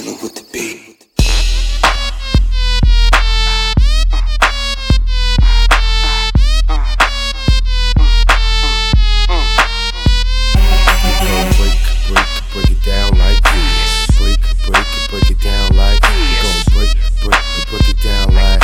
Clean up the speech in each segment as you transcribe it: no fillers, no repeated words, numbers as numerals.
killer with the beat. Break it down like this. Break it down like this. Break it down like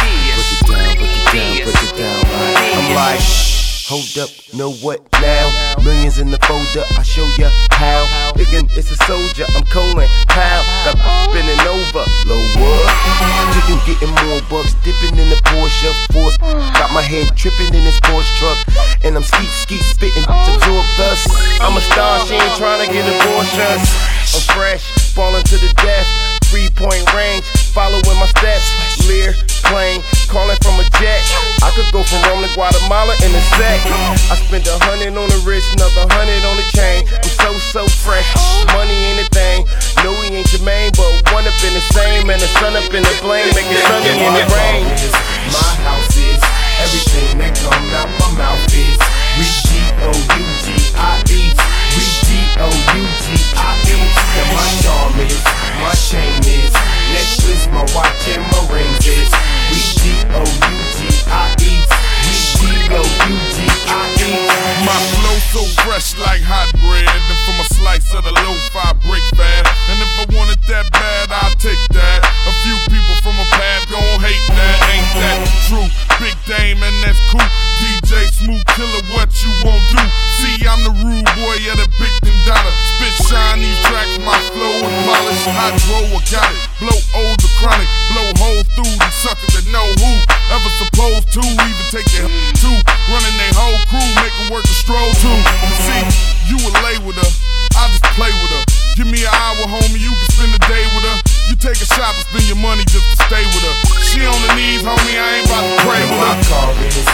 break it down like. I'm like, hold up, know what now? Millions in the folder, I show ya how. Thinking it's a soldier, I'm calling pow. Got spinning over, lower. Chicken getting more bucks, dipping in the Porsche Force. Got my head tripping in this Porsche truck, and I'm skeet spitting to absorb dust. I'm a star, she ain't trying to get abortions. I'm fresh, falling to the death. 3-point range, following my steps. Lear, plane, calling from a jet. I could go from Rome to Guatemala in a sec. I spent 100 on the wrist, another 100 on the chain. I'm so fresh, money ain't a thing. No, he ain't your main, but one up in the same. And the sun up in the flame, make it sunny in the rain. My house is everything that come out my mouth is. We G-O-U-G-I-E. We G-O-U-G-I-E. And my charm is, my chain is, necklace, my watch and my rings is. We G-O-U-G-I-E. We G-O-U-G-I-E. My flow so fresh like hot bread, and from a slice of the lo-fi break fast. And if I want it that bad, I'll take that. A few people from a past gon' hate that, ain't that true? Big Dame and that's cool. DJ Smooth Killer, what you won't do? See, I'm the rude boy of the Big Dada. Spit shine these tracks, my flow is polished. Hydro, I got it. Blow old the chronic, blow holes through these suckers that know who ever supposed to even take their to running their whole crew, making work a stroll to. See, you will lay with her, I just play with her. Give me an hour, homie, you can spend a day with her. You take a shop and spend your money just to stay with her. She on the knees, homie.